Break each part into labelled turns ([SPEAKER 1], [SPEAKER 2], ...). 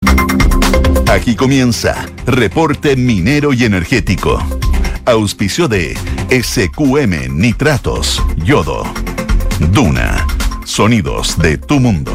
[SPEAKER 1] Aquí comienza Reporte Minero y Energético. Auspicio de SQM Nitratos, Yodo. Duna, sonidos de tu mundo.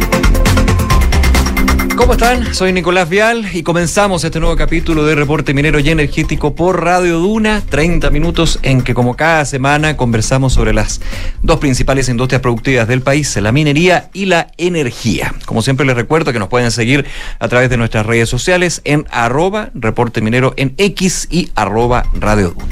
[SPEAKER 2] ¿Cómo están? Soy Nicolás Vial y comenzamos este nuevo capítulo de Reporte Minero y Energético por Radio Duna. 30 minutos en que, como cada semana, conversamos sobre las dos principales industrias productivas del país, la minería y la energía. Como siempre, les recuerdo que nos pueden seguir a través de nuestras redes sociales en @Reporte Minero en X y @Radio Duna.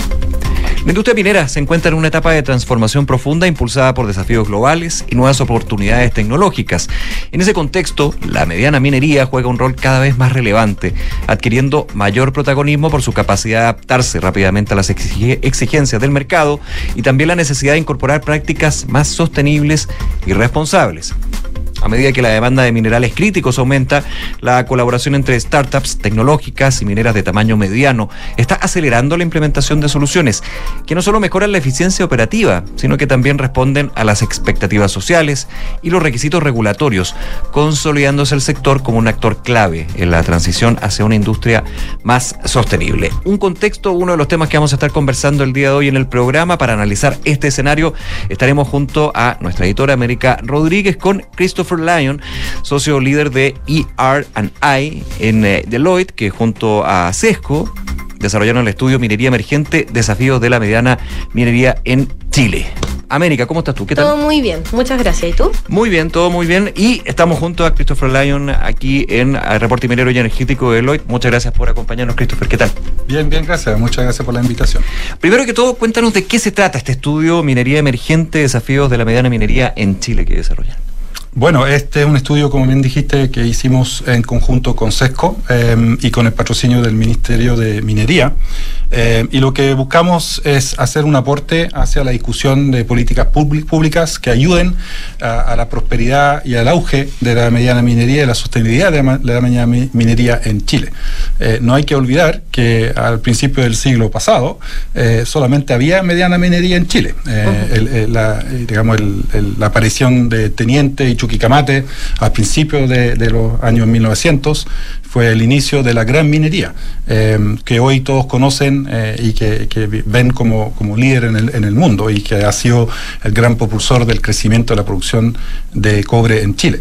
[SPEAKER 2] La industria minera se encuentra en una etapa de transformación profunda impulsada por desafíos globales y nuevas oportunidades tecnológicas. En ese contexto, la mediana minería juega un rol cada vez más relevante, adquiriendo mayor protagonismo por su capacidad de adaptarse rápidamente a las exigencias del mercado y también la necesidad de incorporar prácticas más sostenibles y responsables. A medida que la demanda de minerales críticos aumenta, la colaboración entre startups tecnológicas y mineras de tamaño mediano está acelerando la implementación de soluciones que no solo mejoran la eficiencia operativa, sino que también responden a las expectativas sociales y los requisitos regulatorios, consolidándose el sector como un actor clave en la transición hacia una industria más sostenible. Un contexto, uno de los temas que vamos a estar conversando el día de hoy en el programa. Para analizar este escenario, estaremos junto a nuestra editora América Rodríguez con Christopher Lyon, socio líder de ER&I en Deloitte, que junto a Sesco desarrollaron el estudio Minería Emergente, desafíos de la mediana minería en Chile. América, ¿cómo estás tú? ¿Qué tal?
[SPEAKER 3] Todo muy bien, muchas gracias. ¿Y tú?
[SPEAKER 2] Muy bien, todo muy bien. Y estamos junto a Christopher Lyon aquí en Reporte Minero y Energético de Deloitte. Muchas gracias por acompañarnos, Christopher. ¿Qué tal?
[SPEAKER 4] Bien, gracias. Muchas gracias por la invitación.
[SPEAKER 2] Primero que todo, cuéntanos de qué se trata este estudio Minería Emergente, desafíos de la mediana minería en Chile que desarrollan.
[SPEAKER 4] Bueno, este es un estudio, como bien dijiste, que hicimos en conjunto con Sesco y con el patrocinio del Ministerio de Minería. Y lo que buscamos es hacer un aporte hacia la discusión de políticas públicas que ayuden a la prosperidad y al auge de la mediana minería y la sostenibilidad de la mediana minería en Chile. No hay que olvidar que al principio del siglo pasado solamente había mediana minería en Chile. La aparición de Teniente y Chuquicamate al principio de los años 1900 fue el inicio de la gran minería, que hoy todos conocen y que ven como líder en el mundo y que ha sido el gran propulsor del crecimiento de la producción de cobre en Chile.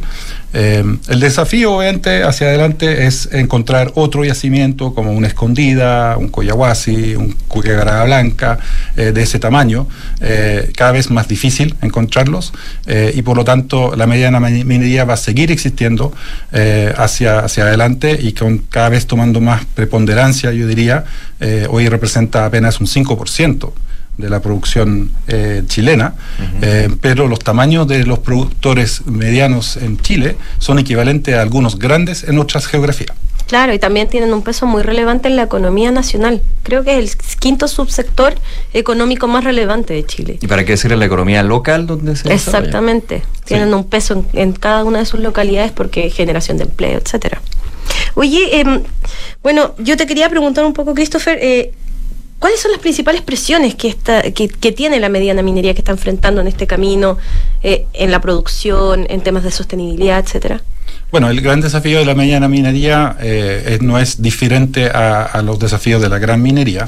[SPEAKER 4] El desafío, obviamente, hacia adelante es encontrar otro yacimiento como una Escondida, un Collahuasi, un Quebradilla Blanca, de ese tamaño, cada vez más difícil encontrarlos, y por lo tanto la mediana minería va a seguir existiendo hacia adelante y cada vez tomando más preponderancia, yo diría. Hoy representa apenas un 5% de la producción chilena, pero los tamaños de los productores medianos en Chile son equivalentes a algunos grandes en otras geografías.
[SPEAKER 3] Claro, y también tienen un peso muy relevante en la economía nacional. Creo que es el quinto subsector económico más relevante de Chile.
[SPEAKER 2] ¿Y para qué decir en la economía local donde se desarrolla?
[SPEAKER 3] Exactamente. Tienen un peso en cada una de sus localidades porque generación de empleo, etcétera. Oye, bueno, yo te quería preguntar un poco, Christopher, ¿cuáles son las principales presiones que tiene la mediana minería que está enfrentando en este camino, en la producción, en temas de sostenibilidad, etcétera?
[SPEAKER 4] Bueno, el gran desafío de la mediana minería no es diferente a los desafíos de la gran minería.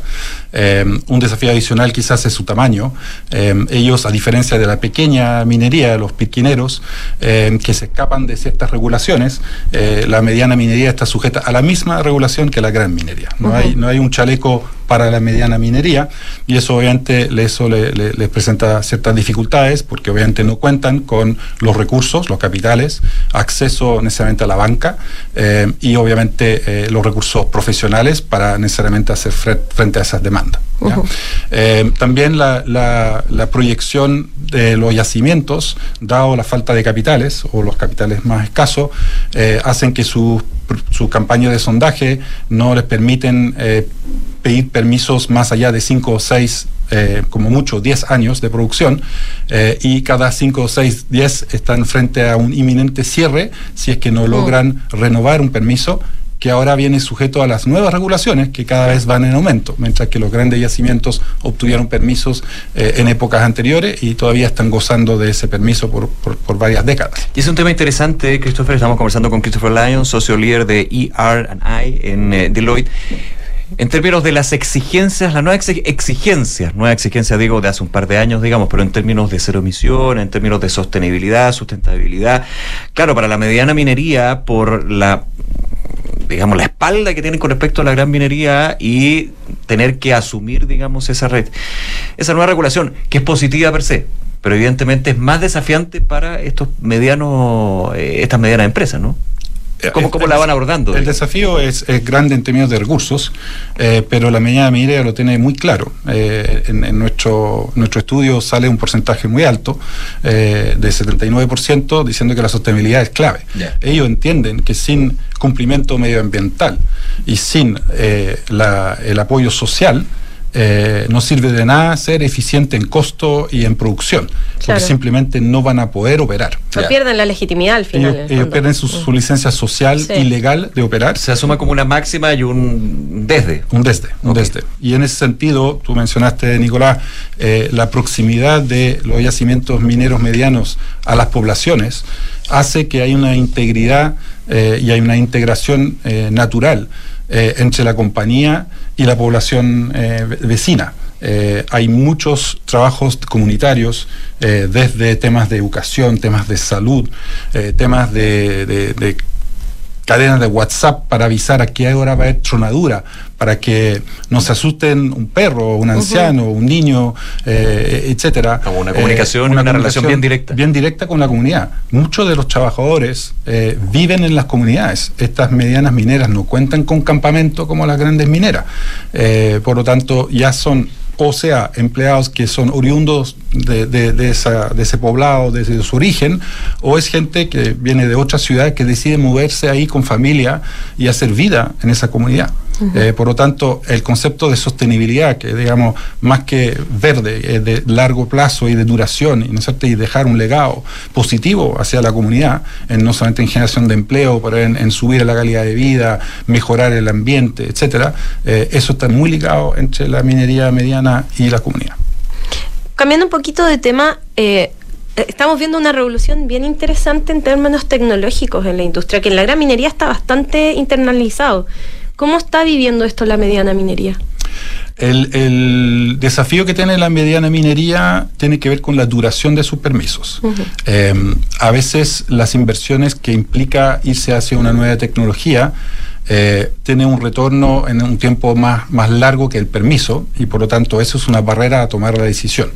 [SPEAKER 4] Un desafío adicional quizás es su tamaño. Ellos, a diferencia de la pequeña minería, de los pirquineros, que se escapan de ciertas regulaciones, la mediana minería está sujeta a la misma regulación que la gran minería. No hay un chaleco para la mediana minería, y eso obviamente les presenta ciertas dificultades, porque obviamente no cuentan con los recursos, los capitales, acceso necesariamente a la banca, y obviamente los recursos profesionales para necesariamente hacer frente a esas demandas. También la proyección de los yacimientos, dado la falta de capitales o los capitales más escasos, hacen que su campaña de sondaje no les permiten pedir permisos más allá de 5 o 6, como mucho 10 años de producción, y cada 5 o 6, 10 están frente a un inminente cierre si es que no logran renovar un permiso que ahora viene sujeto a las nuevas regulaciones que cada vez van en aumento, mientras que los grandes yacimientos obtuvieron permisos en épocas anteriores y todavía están gozando de ese permiso por varias décadas.
[SPEAKER 2] Y es un tema interesante, Christopher. Estamos conversando con Christopher Lyon, socio líder de ER&I en Deloitte. En términos de las exigencias, la nueva exigencia, digo, de hace un par de años, digamos, pero en términos de cero emisión, en términos de sostenibilidad, sustentabilidad, claro, para la mediana minería, por la espalda que tienen con respecto a la gran minería y tener que asumir, digamos, esa nueva regulación, que es positiva per se, pero evidentemente es más desafiante para estas medianas empresas, ¿no? ¿Cómo la van abordando?
[SPEAKER 4] El desafío es grande en términos de recursos, pero la mediana minería lo tiene muy claro. En nuestro estudio sale un porcentaje muy alto, de 79%, diciendo que la sostenibilidad es clave. Yeah. Ellos entienden que sin cumplimiento medioambiental y sin el apoyo social, no sirve de nada ser eficiente en costo y en producción, porque simplemente no van a poder operar.
[SPEAKER 3] Pierden la legitimidad al final.
[SPEAKER 4] Ellos pierden su licencia social y legal de operar.
[SPEAKER 2] Se asuma como una máxima y un desde.
[SPEAKER 4] Un desde. Y en ese sentido, tú mencionaste, Nicolás, la proximidad de los yacimientos mineros medianos a las poblaciones hace que hay una integridad y hay una integración natural entre la compañía y la población vecina. Hay muchos trabajos comunitarios, desde temas de educación, temas de salud, temas de cadenas de WhatsApp para avisar a qué hora va a haber tronadura, para que no se asusten un perro, un anciano, un niño, etcétera.
[SPEAKER 2] Como una comunicación, una relación bien directa.
[SPEAKER 4] Bien directa con la comunidad. Muchos de los trabajadores viven en las comunidades. Estas medianas mineras no cuentan con campamento como las grandes mineras. Por lo tanto, ya son empleados que son oriundos de ese poblado, desde su origen, o es gente que viene de otra ciudad que decide moverse ahí con familia y hacer vida en esa comunidad. Por lo tanto, el concepto de sostenibilidad, que digamos, más que verde, de largo plazo y de duración, ¿no es cierto? Y dejar un legado positivo hacia la comunidad, no solamente en generación de empleo, pero en subir la calidad de vida, mejorar el ambiente, etcétera, eso está muy ligado entre la minería mediana y la comunidad.
[SPEAKER 3] Cambiando un poquito de tema, estamos viendo una revolución bien interesante en términos tecnológicos en la industria, que en la gran minería está bastante internalizado. ¿Cómo está viviendo esto la mediana minería?
[SPEAKER 4] El desafío que tiene la mediana minería tiene que ver con la duración de sus permisos. A veces las inversiones que implica irse hacia una nueva tecnología tiene un retorno en un tiempo más largo que el permiso, y por lo tanto eso es una barrera a tomar la decisión.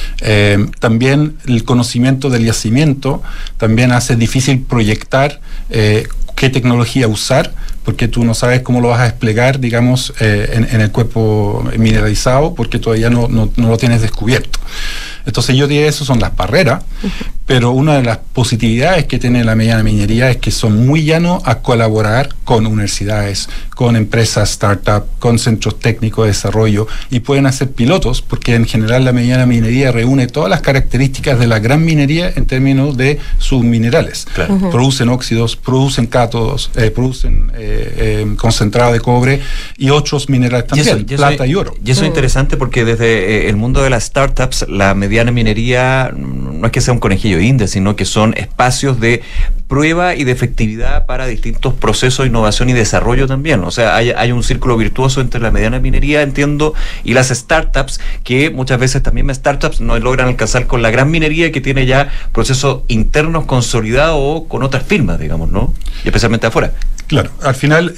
[SPEAKER 4] También el conocimiento del yacimiento también hace difícil proyectar qué tecnología usar, porque tú no sabes cómo lo vas a desplegar, digamos, en el cuerpo mineralizado, porque todavía no lo tienes descubierto. Entonces yo diría que eso son las barreras, pero una de las positividades que tiene la mediana minería es que son muy llanos a colaborar con universidades, con empresas, startups, con centros técnicos de desarrollo, y pueden hacer pilotos, porque en general la mediana minería reúne todas las características de la gran minería en términos de sus minerales. Claro. Producen óxidos, producen cátodos, producen concentrado de cobre y otros minerales también, plata y oro.
[SPEAKER 2] Y eso es interesante porque desde el mundo de las startups, la mediana minería no es que sea un conejillo de Indias, sino que son espacios de prueba y de efectividad para distintos procesos de innovación y desarrollo también. O sea, hay un círculo virtuoso entre la mediana minería, entiendo, y las startups, que muchas veces también startups no logran alcanzar con la gran minería, que tiene ya procesos internos consolidados o con otras firmas, digamos, ¿no? Y especialmente afuera.
[SPEAKER 4] Claro, al final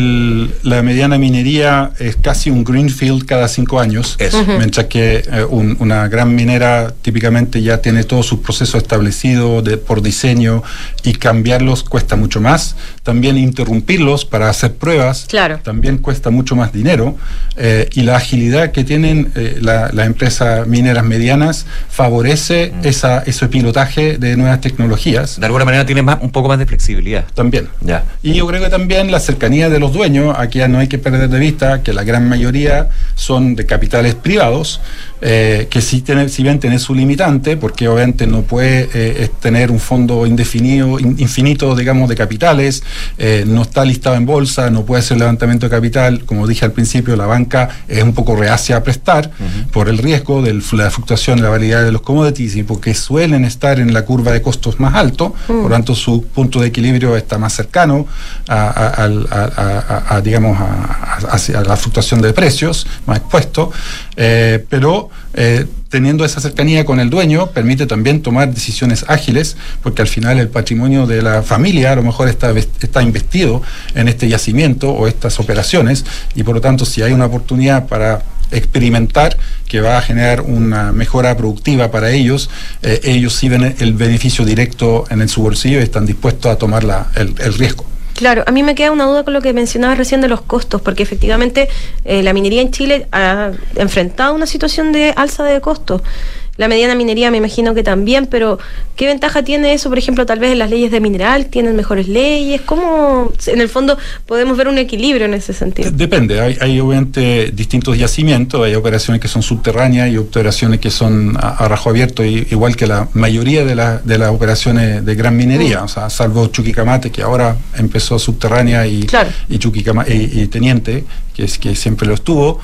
[SPEAKER 4] la mediana minería es casi un greenfield cada 5 años, mientras que una gran minera típicamente ya tiene todos sus procesos establecidos por diseño, y cambiarlos cuesta mucho más. También interrumpirlos para hacer pruebas también cuesta mucho más dinero, y la agilidad que tienen las empresas mineras medianas favorece ese pilotaje de nuevas tecnologías.
[SPEAKER 2] De alguna manera tiene un poco más de flexibilidad.
[SPEAKER 4] También.
[SPEAKER 2] Ya.
[SPEAKER 4] Y yo creo que también la cercanía de los dueños. Aquí no hay que perder de vista que la gran mayoría son de capitales privados, que si bien tienen su limitante, porque obviamente no puede tener un fondo indefinido infinito, digamos, de capitales, no está listado en bolsa, no puede hacer levantamiento de capital. Como dije al principio, la banca es un poco reacia a prestar por el riesgo de la fluctuación de la validad de los commodities y porque suelen estar en la curva de costos más alto, por lo tanto su punto de equilibrio está más cercano a la fluctuación de precios, más expuesto, pero teniendo esa cercanía con el dueño, permite también tomar decisiones ágiles, porque al final el patrimonio de la familia a lo mejor está investido en este yacimiento o estas operaciones, y por lo tanto si hay una oportunidad para experimentar que va a generar una mejora productiva para ellos, ellos sí ven el beneficio directo en su bolsillo y están dispuestos a tomar el riesgo.
[SPEAKER 3] Claro, a mí me queda una duda con lo que mencionabas recién de los costos, porque efectivamente la minería en Chile ha enfrentado una situación de alza de costos. La mediana minería me imagino que también, pero ¿qué ventaja tiene eso, por ejemplo, tal vez en las leyes de mineral? ¿Tienen mejores leyes? ¿Cómo, en el fondo, podemos ver un equilibrio en ese sentido?
[SPEAKER 4] Depende, hay obviamente distintos yacimientos, hay operaciones que son subterráneas y operaciones que son a rajo abierto, igual que la mayoría de las operaciones de gran minería, o sea, salvo Chuquicamate, que ahora empezó subterránea, y Teniente, que siempre lo estuvo,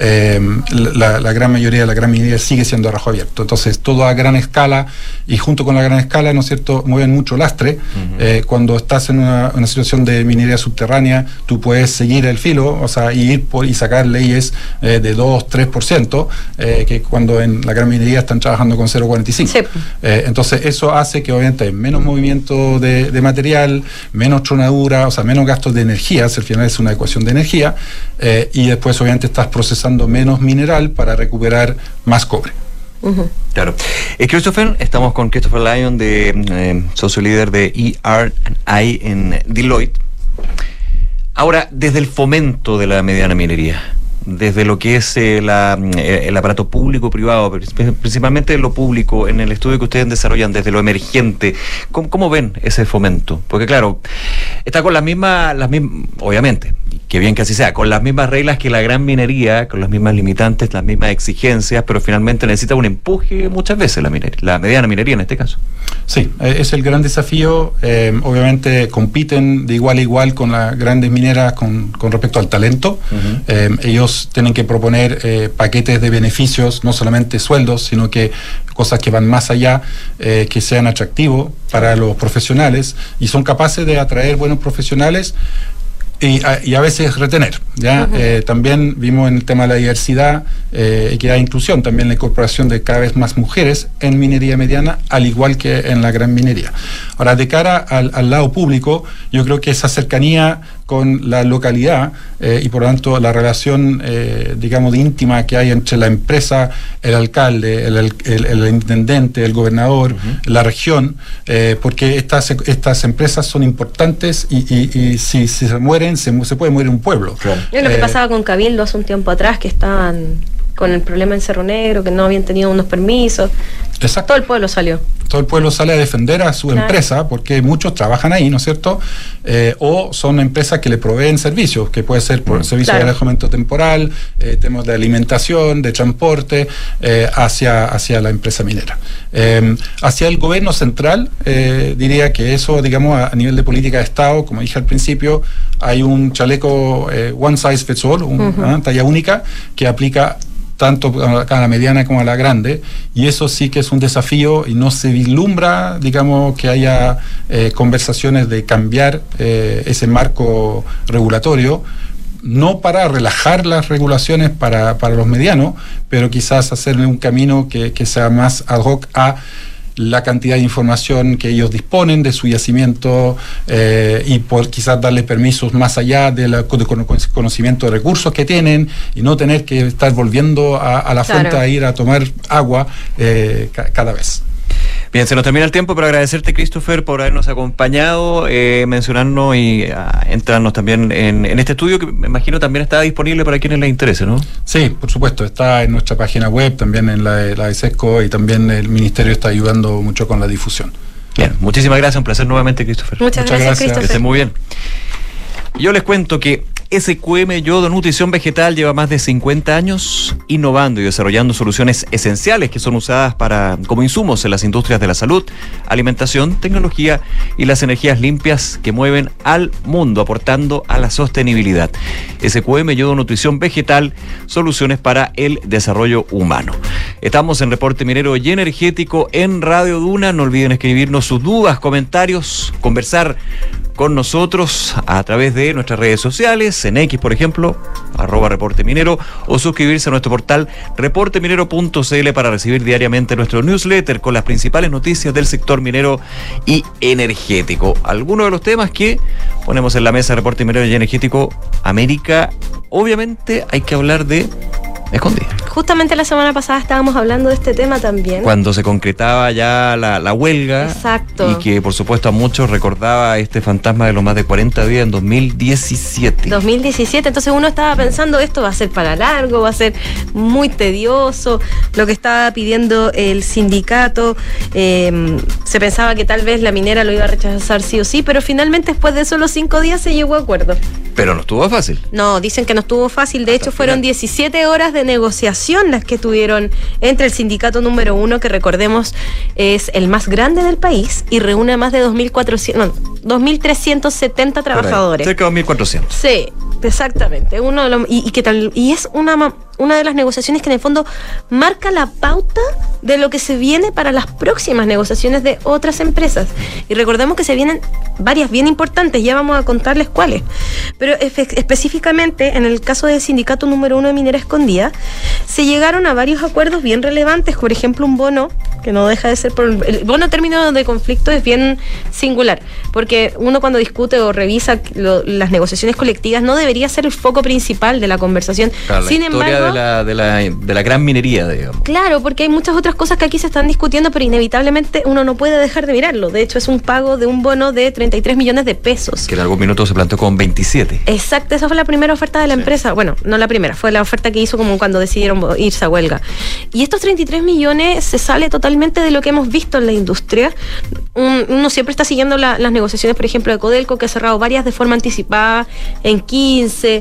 [SPEAKER 4] la gran mayoría de la gran minería sigue siendo a rajo abierto. Entonces, todo a gran escala, y junto con la gran escala, ¿no es cierto?, mueven mucho lastre. Cuando estás en una situación de minería subterránea, tú puedes seguir el filo, o sea, y sacar leyes de 2-3%, que cuando en la gran minería están trabajando con 0,45. Sí. Entonces, eso hace que obviamente hay menos movimiento de material, menos tronadura, o sea, menos gastos de energía, al final es una ecuación de energía, y después obviamente estás procesando menos mineral para recuperar más cobre.
[SPEAKER 2] Claro. Christopher, estamos con Christopher Lyon, socio líder de ER&I en Deloitte. Ahora, desde el fomento de la mediana minería, desde lo que es el aparato público-privado, principalmente lo público, en el estudio que ustedes desarrollan desde lo emergente, ¿cómo ven ese fomento? Porque claro, está con las mismas, obviamente, que bien que así sea, con las mismas reglas que la gran minería, con las mismas limitantes, las mismas exigencias, pero finalmente necesita un empuje muchas veces la mediana minería en este caso.
[SPEAKER 4] Sí, es el gran desafío. Obviamente compiten de igual a igual con las grandes mineras con respecto al talento. Ellos tienen que proponer paquetes de beneficios, no solamente sueldos, sino que cosas que van más allá, que sean atractivos para los profesionales, y son capaces de atraer buenos profesionales y a veces retener, ¿ya? También vimos en el tema de la diversidad, equidad e inclusión, también la incorporación de cada vez más mujeres en minería mediana, al igual que en la gran minería. Ahora, de cara al lado público, yo creo que esa cercanía con la localidad y por lo tanto la relación, digamos, íntima que hay entre la empresa, el alcalde, el intendente, el gobernador, la región, porque estas empresas son importantes y si se mueren, se puede morir un pueblo. Claro.
[SPEAKER 3] Es lo que pasaba con Cabildo hace un tiempo atrás, que estaban con el problema en Cerro Negro, que no habían tenido unos permisos.
[SPEAKER 4] Exacto.
[SPEAKER 3] Todo el pueblo salió.
[SPEAKER 4] Todo el pueblo sale a defender a su empresa, porque muchos trabajan ahí, ¿no es cierto? O son empresas que le proveen servicios, que puede ser por servicio de alojamiento temporal, temas de alimentación, de transporte, hacia la empresa minera. Hacia el gobierno central, diría que eso, digamos, a nivel de política de Estado, como dije al principio, hay un chaleco one size fits all, talla única, que aplica tanto a la mediana como a la grande, y eso sí que es un desafío, y no se vislumbra, digamos, que haya conversaciones de cambiar ese marco regulatorio, no para relajar las regulaciones para los medianos, pero quizás hacerle un camino que sea más ad hoc a la cantidad de información que ellos disponen de su yacimiento, y por quizás darles permisos más allá del conocimiento de recursos que tienen, y no tener que estar volviendo a la fuente a ir a tomar agua cada vez.
[SPEAKER 2] Bien, se nos termina el tiempo, pero agradecerte, Christopher, por habernos acompañado, mencionarnos y entrarnos también en este estudio, que me imagino también está disponible para quienes les interese, ¿no?
[SPEAKER 4] Sí, por supuesto, está en nuestra página web, también en la de SESCO, y también el Ministerio está ayudando mucho con la difusión.
[SPEAKER 2] Bien, muchísimas gracias, un placer nuevamente, Christopher.
[SPEAKER 3] Muchas gracias, Christopher.
[SPEAKER 2] Que esté muy bien. Yo les cuento que SQM Yodo Nutrición Vegetal lleva más de 50 años innovando y desarrollando soluciones esenciales que son usadas como insumos en las industrias de la salud, alimentación, tecnología y las energías limpias que mueven al mundo, aportando a la sostenibilidad. SQM Yodo Nutrición Vegetal, soluciones para el desarrollo humano. Estamos en Reporte Minero y Energético en Radio Duna. No olviden escribirnos sus dudas, comentarios, conversar con nosotros a través de nuestras redes sociales, en X, por ejemplo, @Reporte Minero, o suscribirse a nuestro portal reporteminero.cl para recibir diariamente nuestro newsletter con las principales noticias del sector minero y energético. Algunos de los temas que ponemos en la mesa de Reporte Minero y Energético América, obviamente hay que hablar de Escondida.
[SPEAKER 3] Justamente la semana pasada estábamos hablando de este tema también.
[SPEAKER 2] Cuando se concretaba ya la huelga.
[SPEAKER 3] Exacto.
[SPEAKER 2] Y que por supuesto a muchos recordaba este fantasma de los más de 40 días en 2017.
[SPEAKER 3] 2017, entonces uno estaba pensando, esto va a ser para largo, va a ser muy tedioso, lo que estaba pidiendo el sindicato, se pensaba que tal vez la minera lo iba a rechazar sí o sí, pero finalmente después de solo 5 días se llegó a acuerdo.
[SPEAKER 2] Pero no estuvo fácil.
[SPEAKER 3] No, dicen que no estuvo fácil, de hecho fueron 17 horas de negociación las que tuvieron entre el sindicato número 1, que recordemos es el más grande del país y reúne a más de 2.370 trabajadores.
[SPEAKER 2] Cerca de 2.400.
[SPEAKER 3] Sí, exactamente. Y es una de las negociaciones que en el fondo marca la pauta de lo que se viene para las próximas negociaciones de otras empresas. Y recordemos que se vienen varias bien importantes, ya vamos a contarles cuáles. Pero específicamente en el caso del sindicato número 1 de Minera Escondida, se llegaron a varios acuerdos bien relevantes, por ejemplo un bono, que no deja de ser el bono término de conflicto es bien singular, porque uno cuando discute o revisa las negociaciones colectivas no debería ser el foco principal de la conversación.
[SPEAKER 2] Claro, sin embargo, de la gran minería, digamos.
[SPEAKER 3] Claro, porque hay muchas otras cosas que aquí se están discutiendo, pero inevitablemente uno no puede dejar de mirarlo. De hecho, es un pago de un bono de 33 millones de pesos.
[SPEAKER 2] Que en algún minuto se planteó con 27.
[SPEAKER 3] Exacto, esa fue la primera oferta de la empresa. Bueno, no la primera, fue la oferta que hizo como cuando decidieron irse a huelga. Y estos 33 millones se sale totalmente de lo que hemos visto en la industria. Uno siempre está siguiendo las negociaciones, por ejemplo, de Codelco, que ha cerrado varias de forma anticipada en 15,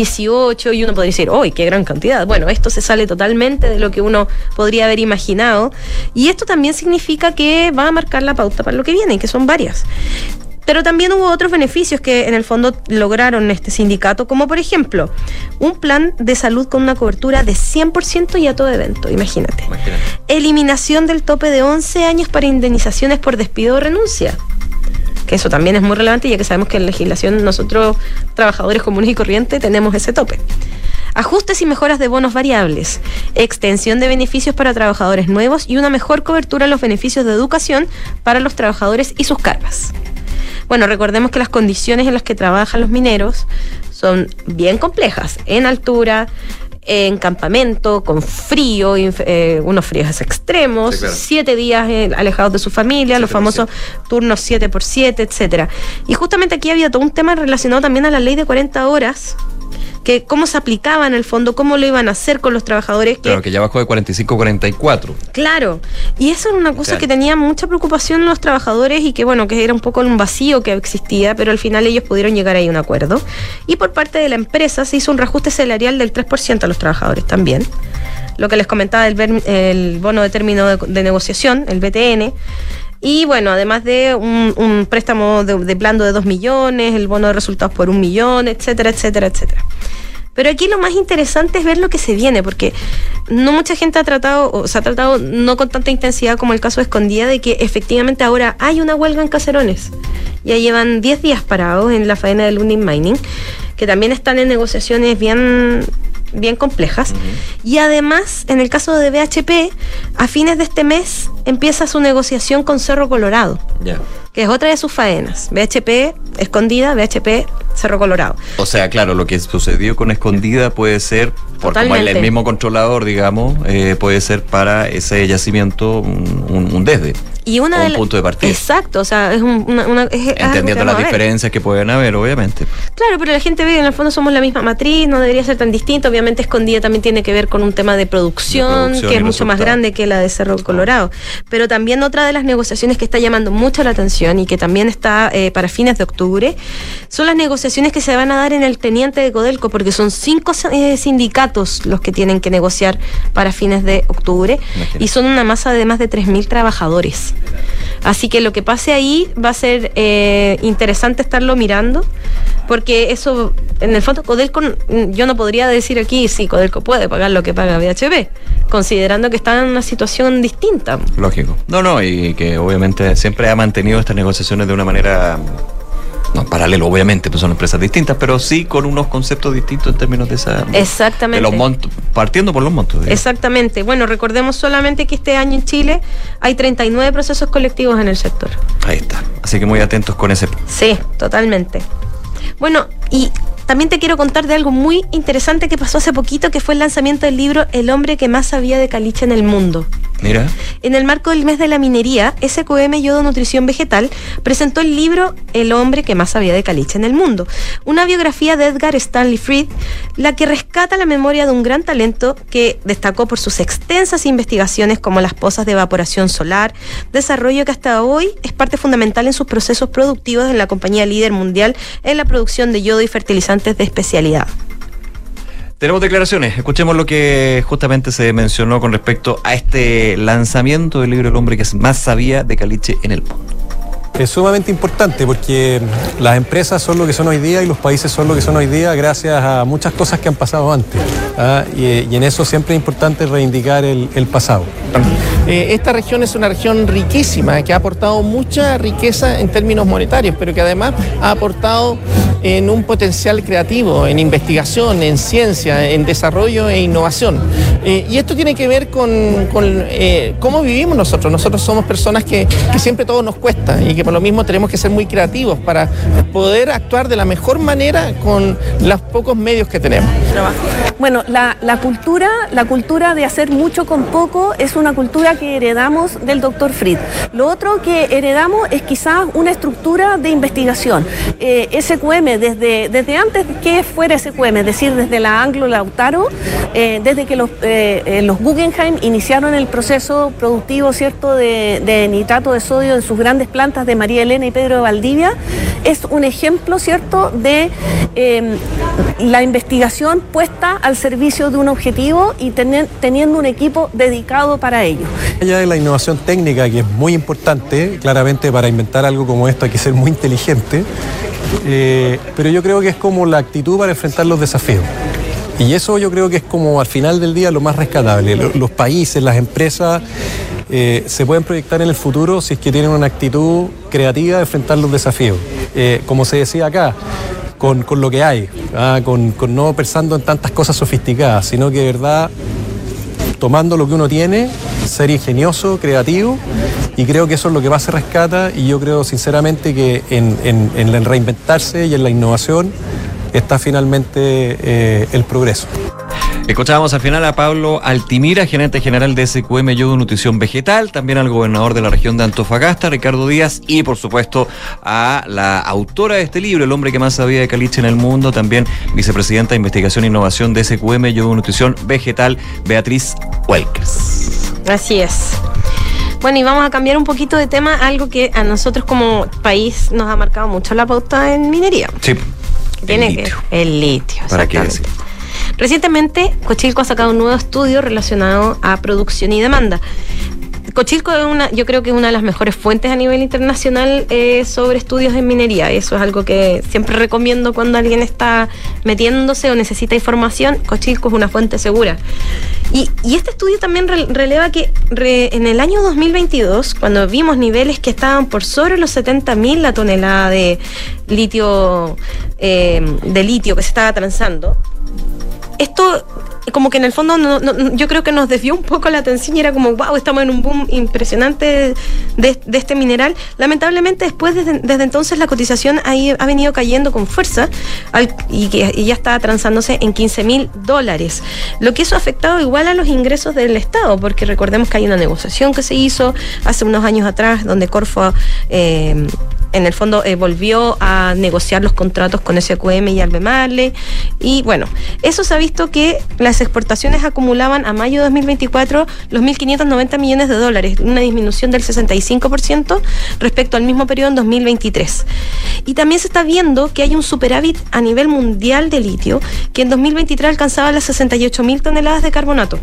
[SPEAKER 3] 18, y uno podría decir, ¡uy, qué gran cantidad! Bueno, esto se sale totalmente de lo que uno podría haber imaginado, y esto también significa que va a marcar la pauta para lo que viene, que son varias. Pero también hubo otros beneficios que en el fondo lograron este sindicato, como por ejemplo, un plan de salud con una cobertura de 100% y a todo evento, imagínate. Eliminación del tope de 11 años para indemnizaciones por despido o renuncia. Que eso también es muy relevante, ya que sabemos que en legislación nosotros, trabajadores comunes y corrientes, tenemos ese tope. Ajustes y mejoras de bonos variables, extensión de beneficios para trabajadores nuevos y una mejor cobertura a los beneficios de educación para los trabajadores y sus cargas. Bueno, recordemos que las condiciones en las que trabajan los mineros son bien complejas, en altura, en campamento, con frío, unos fríos extremos, sí, claro. 7 días alejados de su familia, los famosos turnos 7x7, etcétera. Y justamente aquí había todo un tema relacionado también a la ley de 40 horas, que cómo se aplicaba en el fondo, cómo lo iban a hacer con los trabajadores.
[SPEAKER 2] Claro, que ya bajó de 45 a 44.
[SPEAKER 3] Claro, y eso era una cosa que tenía mucha preocupación los trabajadores y que bueno, que era un poco un vacío que existía, pero al final ellos pudieron llegar ahí a un acuerdo. Y por parte de la empresa se hizo un reajuste salarial del 3% a los trabajadores también. Lo que les comentaba el bono de término de negociación, el BTN. Y bueno, además de un préstamo de blando de 2 millones, el bono de resultados por 1 millón, etcétera, etcétera, etcétera. Pero aquí lo más interesante es ver lo que se viene, porque no mucha gente ha tratado no con tanta intensidad como el caso de Escondida, de que efectivamente ahora hay una huelga en Caserones. Ya llevan 10 días parados en la faena del Lundin Mining, que también están en negociaciones bien complejas. Uh-huh. Y además, en el caso de BHP, a fines de este mes empieza su negociación con Cerro Colorado, que es otra de sus faenas. BHP, Escondida, BHP, Cerro Colorado.
[SPEAKER 2] O sea, claro, lo que sucedió con Escondida puede ser, por como el mismo controlador, digamos, puede ser para ese yacimiento un desde.
[SPEAKER 3] Y un
[SPEAKER 2] punto de partida.
[SPEAKER 3] Exacto, o sea, es
[SPEAKER 2] entendiendo las diferencias que pueden haber, obviamente.
[SPEAKER 3] Claro, pero la gente ve que en el fondo somos la misma matriz, no debería ser tan distinto. Obviamente Escondida también tiene que ver con un tema de producción que es mucho más grande que la de Cerro Colorado. Pero también otra de las negociaciones que está llamando mucho la atención y que también está para fines de octubre son las negociaciones que se van a dar en el teniente de Codelco, porque son 5 sindicatos los que tienen que negociar para fines de octubre. Imagínate. Y son una masa de más de 3.000 trabajadores. Así que lo que pase ahí va a ser interesante estarlo mirando, porque eso, en el fondo, Codelco, yo no podría decir aquí si Codelco puede pagar lo que paga BHP, considerando que está en una situación distinta.
[SPEAKER 2] Lógico. No, y que obviamente siempre ha mantenido estas negociaciones de una manera... No, paralelo, obviamente, pues son empresas distintas, pero sí con unos conceptos distintos en términos de esa...
[SPEAKER 3] Exactamente.
[SPEAKER 2] De los montos, partiendo por los montos. Digamos.
[SPEAKER 3] Exactamente. Bueno, recordemos solamente que este año en Chile hay 39 procesos colectivos en el sector.
[SPEAKER 2] Ahí está. Así que muy atentos con ese.
[SPEAKER 3] Sí, totalmente. Bueno, y también te quiero contar de algo muy interesante que pasó hace poquito, que fue el lanzamiento del libro El hombre que más sabía de caliche en el mundo.
[SPEAKER 2] Mira.
[SPEAKER 3] En el marco del mes de la minería, SQM Yodo Nutrición Vegetal presentó el libro El hombre que más sabía de caliche en el mundo, una biografía de Edgar Stanley Fried, la que rescata la memoria de un gran talento que destacó por sus extensas investigaciones como las pozas de evaporación solar, desarrollo que hasta hoy es parte fundamental en sus procesos productivos en la compañía líder mundial en la producción de yodo y fertilizantes de especialidad.
[SPEAKER 2] Tenemos declaraciones, escuchemos lo que justamente se mencionó con respecto a este lanzamiento del libro El hombre que más sabía de caliche en el mundo.
[SPEAKER 5] Es sumamente importante porque las empresas son lo que son hoy día y los países son lo que son hoy día gracias a muchas cosas que han pasado antes. Y en eso siempre es importante reivindicar el pasado.
[SPEAKER 6] Esta región es una región riquísima que ha aportado mucha riqueza en términos monetarios, pero que además ha aportado en un potencial creativo, en investigación, en ciencia, en desarrollo e innovación. Y esto tiene que ver con cómo vivimos nosotros. Nosotros somos personas que siempre todo nos cuesta y que por lo mismo tenemos que ser muy creativos para poder actuar de la mejor manera con los pocos medios que tenemos.
[SPEAKER 7] Bueno, la cultura de hacer mucho con poco es una cultura que heredamos del doctor Fried. Lo otro que heredamos es quizás una estructura de investigación. SQM, desde antes que fuera SQM, es decir, desde la Anglo Lautaro, desde que los Guggenheim iniciaron el proceso productivo, ¿cierto?, de nitrato de sodio en sus grandes plantas de María Elena y Pedro de Valdivia, es un ejemplo, ¿cierto?, de la investigación puesta al servicio de un objetivo y teniendo un equipo dedicado para ello.
[SPEAKER 5] Allá de la innovación técnica, que es muy importante, claramente para inventar algo como esto hay que ser muy inteligente, pero yo creo que es como la actitud para enfrentar los desafíos. Y eso yo creo que es como al final del día lo más rescatable. Los países, las empresas se pueden proyectar en el futuro si es que tienen una actitud creativa de enfrentar los desafíos. Como se decía acá, con lo que hay, con no pensando en tantas cosas sofisticadas, sino que de verdad tomando lo que uno tiene, ser ingenioso, creativo, y creo que eso es lo que más se rescata, y yo creo sinceramente que en el reinventarse y en la innovación está finalmente el progreso.
[SPEAKER 2] Escuchábamos al final a Pablo Altimira, gerente general de SQM Yodo Nutrición Vegetal, también al gobernador de la región de Antofagasta, Ricardo Díaz, y por supuesto a la autora de este libro, El hombre que más sabía de caliche en el mundo, también vicepresidenta de Investigación e Innovación de SQM Yodo Nutrición Vegetal, Beatriz Welkers.
[SPEAKER 3] Así es. Bueno, y vamos a cambiar un poquito de tema, algo que a nosotros como país nos ha marcado mucho la pauta en minería.
[SPEAKER 2] Sí,
[SPEAKER 3] el litio.
[SPEAKER 2] ¿Para qué decir?
[SPEAKER 3] Recientemente, Cochilco ha sacado un nuevo estudio relacionado a producción y demanda. Cochilco yo creo que es una de las mejores fuentes a nivel internacional sobre estudios en minería. Eso es algo que siempre recomiendo cuando alguien está metiéndose o necesita información. Cochilco es una fuente segura. Y este estudio también releva que en el año 2022, cuando vimos niveles que estaban por sobre los 70.000 la tonelada de litio que se estaba transando, esto como que en el fondo yo creo que nos desvió un poco la atención y era como, wow, estamos en un boom impresionante de este mineral. Lamentablemente después, desde entonces, la cotización ahí ha venido cayendo con fuerza y ya está transándose en $15,000. Lo que eso ha afectado igual a los ingresos del Estado, porque recordemos que hay una negociación que se hizo hace unos años atrás, donde Corfo en el fondo volvió a negociar los contratos con SQM y Albemarle, y bueno, eso se ha visto que las exportaciones acumulaban a mayo de 2024 los $1.590 millones, una disminución del 65% respecto al mismo periodo en 2023. Y también se está viendo que hay un superávit a nivel mundial de litio, que en 2023 alcanzaba las 68.000 toneladas de carbonato.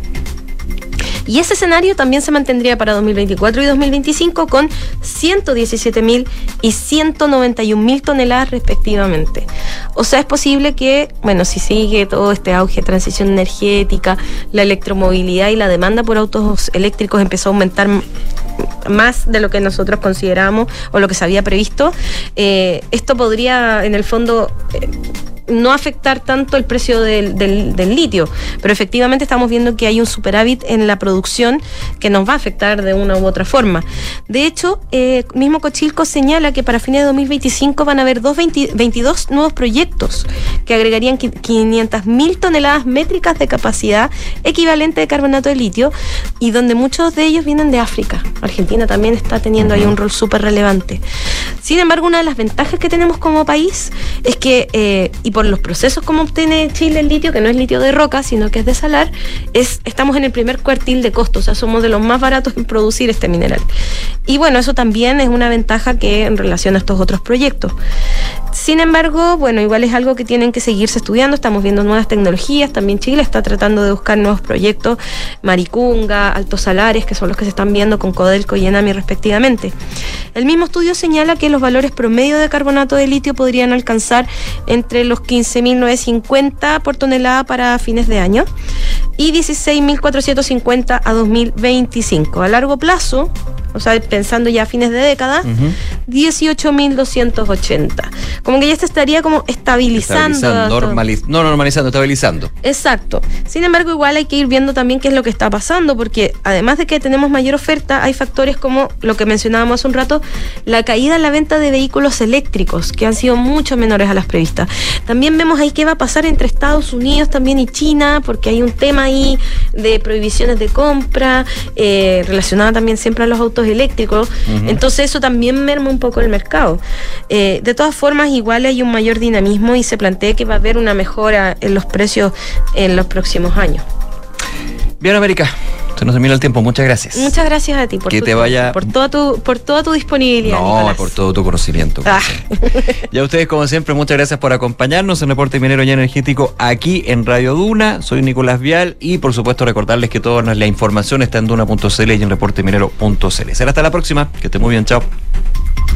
[SPEAKER 3] Y ese escenario también se mantendría para 2024 y 2025 con 117.000 y 191.000 toneladas respectivamente. O sea, es posible que, bueno, si sigue todo este auge de transición energética, la electromovilidad y la demanda por autos eléctricos empezó a aumentar más de lo que nosotros consideramos o lo que se había previsto, esto podría, en el fondo, no afectar tanto el precio del litio, pero efectivamente estamos viendo que hay un superávit en la producción que nos va a afectar de una u otra forma. De hecho, mismo Cochilco señala que para fines de 2025 van a haber 22 nuevos proyectos que agregarían 500.000 toneladas métricas de capacidad equivalente de carbonato de litio, y donde muchos de ellos vienen de África. Argentina también está teniendo ahí un rol súper relevante. Sin embargo, una de las ventajas que tenemos como país es que, y por los procesos como obtiene Chile el litio, que no es litio de roca, sino que es de salar, estamos en el primer cuartil de costo, o sea, somos de los más baratos en producir este mineral. Y bueno, eso también es una ventaja que en relación a estos otros proyectos. Sin embargo, bueno, igual es algo que tienen que seguirse estudiando, estamos viendo nuevas tecnologías, también Chile está tratando de buscar nuevos proyectos, Maricunga, Altos Salares, que son los que se están viendo con Codelco y Enami respectivamente. El mismo estudio señala que los valores promedio de carbonato de litio podrían alcanzar entre los 15.950 por tonelada para fines de año y 16.450 a 2025. A largo plazo, o sea, pensando ya a fines de década, 18.280. Como que ya se estaría como estabilizando.
[SPEAKER 2] Estabilizando.
[SPEAKER 3] Exacto. Sin embargo, igual hay que ir viendo también qué es lo que está pasando, porque además de que tenemos mayor oferta, hay factores como lo que mencionábamos hace un rato, la caída en la venta de vehículos eléctricos, que han sido mucho menores a las previstas. También vemos ahí qué va a pasar entre Estados Unidos también y China, porque hay un tema ahí de prohibiciones de compra, relacionada también siempre a los autos eléctricos. Entonces eso también merma un poco el mercado. De todas formas, igual hay un mayor dinamismo y se plantea que va a haber una mejora en los precios en los próximos años.
[SPEAKER 2] Bien, América, se nos termina el tiempo. Muchas gracias.
[SPEAKER 3] Muchas gracias a ti por toda tu disponibilidad.
[SPEAKER 2] No,
[SPEAKER 3] Nicolás.
[SPEAKER 2] por todo tu conocimiento. Y a ustedes, como siempre, muchas gracias por acompañarnos en Reporte Minero y Energético aquí en Radio Duna. Soy Nicolás Vial y, por supuesto, recordarles que toda la información está en duna.cl y en reporteminero.cl. Será hasta la próxima. Que estén muy bien. Chao.